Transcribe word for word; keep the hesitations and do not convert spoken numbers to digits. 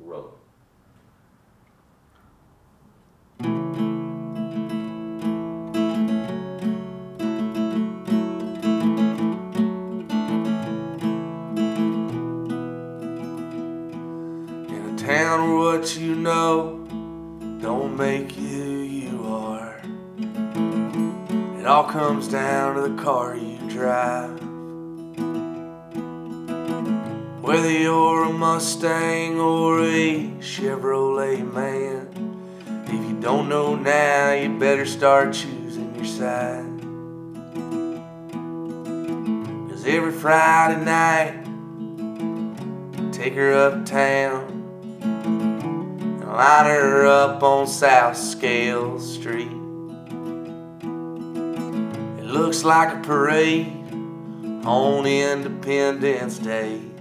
roll. In a town where what you know don't make you who you are, it all comes down to the car you drive. Whether you're a Mustang or a Chevrolet man, if you don't know now, you better start choosing your side. 'Cause every Friday night, take her uptown and line her up on South Scale Street. It looks like a parade on Independence Day.